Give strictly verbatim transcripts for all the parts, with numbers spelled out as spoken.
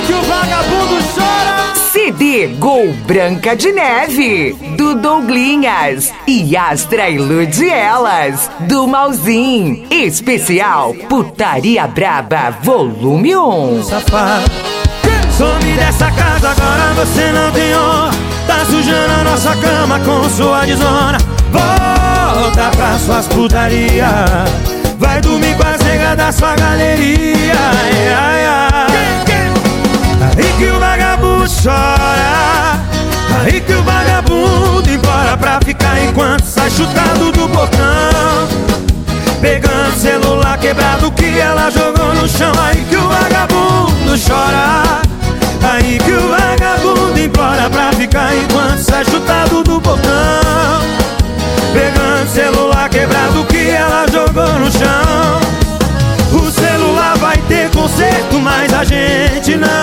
que o vagabundo chora. C D Gol Branca de Neve, do Douglinhas. E Astra ilude elas, do Malzinho. Especial Putaria Braba, volume um. Safado, some dessa casa, agora você não tem honra. Tá sujando a nossa cama com sua desona. Volta pra suas putaria, vai dormir com as negas da sua galeria. Ai, ai, ai. Aí que o vagabundo chora, aí que o vagabundo implora pra ficar enquanto sai chutado do portão, pegando celular quebrado que ela jogou no chão. Aí que o vagabundo chora, aí que o vagabundo implora pra ficar enquanto sai chutado do portão, pegando celular quebrado que ela jogou no chão. O celular vai ter conserto, mas a gente não.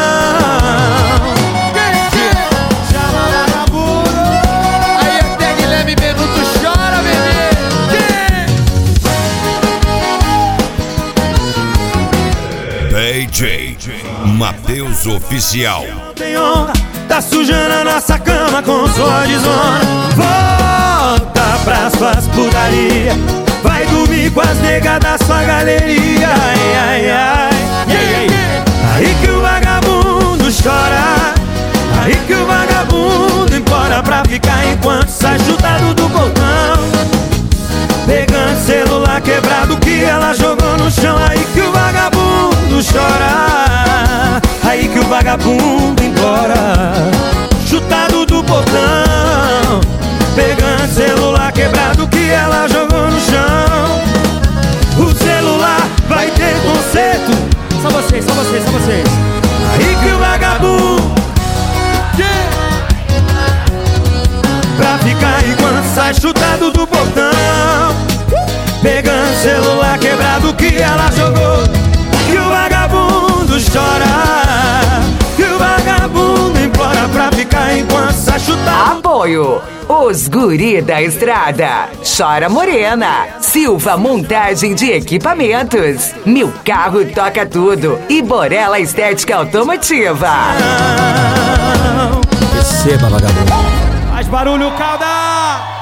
Chama vagabundo. Aí até Guilherme Benuto chora, bebê. D J Matheus Oficial. Tem honra, tá sujando a nossa cama com sua desona. Volta pra suas putaria, vai dormir com as negas da sua galeria. Ai, ai, ai. Aí que o vagabundo chora, aí que o vagabundo implora pra ficar enquanto sai chutado do portão, pegando celular quebrado que ela jogou no chão. Aí que o vagabundo chora, aí que o vagabundo implora, chutado do portão, pegando celular quebrado que ela jogou no chão. O celular vai ter conserto. Só vocês, só vocês, só vocês. Aí que o vagabundo, yeah, pra ficar enquanto sai chutado do portão, pegando celular quebrado que ela jogou. Que o vagabundo chora, que o vagabundo implora pra ficar enquanto sai chutado. Apoio: Os Guri da Estrada, Chora Morena, Silva Montagem de Equipamentos, Meu Carro Toca Tudo e Borella Estética Automotiva. Receba, vagabundo. Faz barulho, calda!